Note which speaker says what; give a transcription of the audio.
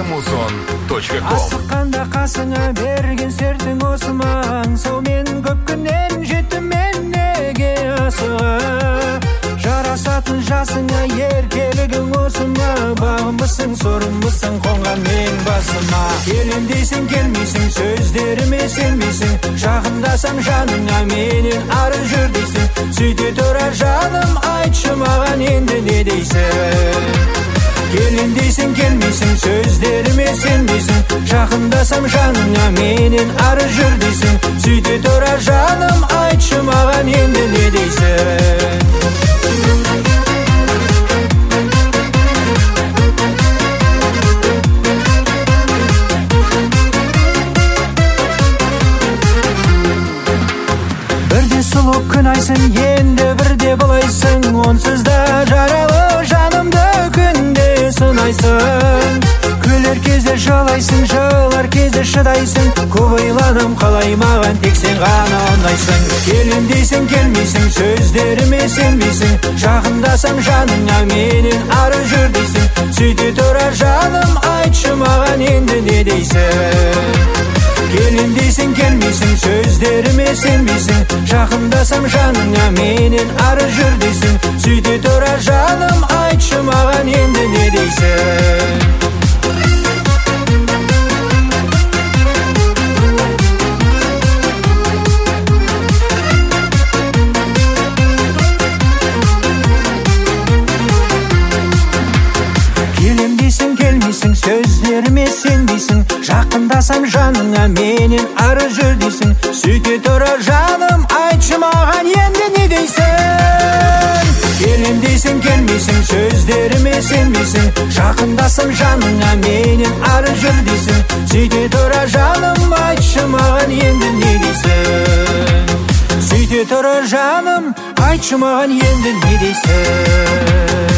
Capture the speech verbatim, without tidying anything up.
Speaker 1: музон точка ком.
Speaker 2: Асыққанда қасыңа берген сертің осы маң, сомен көп күннен жеттім мен неге асыға. Жарасатын жасыңа еркелігің осы ма, бағымбысың сорымбысың қонған мен басыма. Келем дейсің келмейсің, сөздеріме сенбейсің, жақындасам жаныңа менен ары жүр дейсің. Сөйте тұра жаным, айтшы маған енді не дейсің? Келем дейсің келмейсің, сөздеріме сенбейсің, жақындасам жаныңа менен ары жүр дейсің. Сөйте тұра жаным, айтшы маған енді не дейсің? Бірде сұлу күн айсың, енді бірде бұлайсың, онсыз да жаралы жанымды күнде сынайсың. Күлер кезде жылайсың, жылар кезде шыдайсың, көп ойланам қалай маған тек сен ғана ұнайсың. Келем дейсің келмейсің, сөздеріме сенбейсің, жақындасам жаныңа менен ары жүр дейсің. Сөйте тұра жаным, айтшы маған енді не дейсің? Келем дейсің келмейсің, сөздеріме сенбейсің, жақындасам жаныңа менен ары жүр дейсің. Сөйте тұра жаным, айтшы маған енді не дейсің? Келем дейсің келмейсің, сөздеріме сенбейсің, жақындасам жаныңа менен ары жүр дейсің. Сөйте тұра жаным, айтшы маған енді не дейсің? Келем дейсің келмейсің, сөздеріме сенбейсің, жақындасам жаныңа менен ары жүр дейсің. Сөйте тұра жаным, айтшы маған енді не дейсің? Сөйте тұра жаным, айтшы маған енді не дейсің?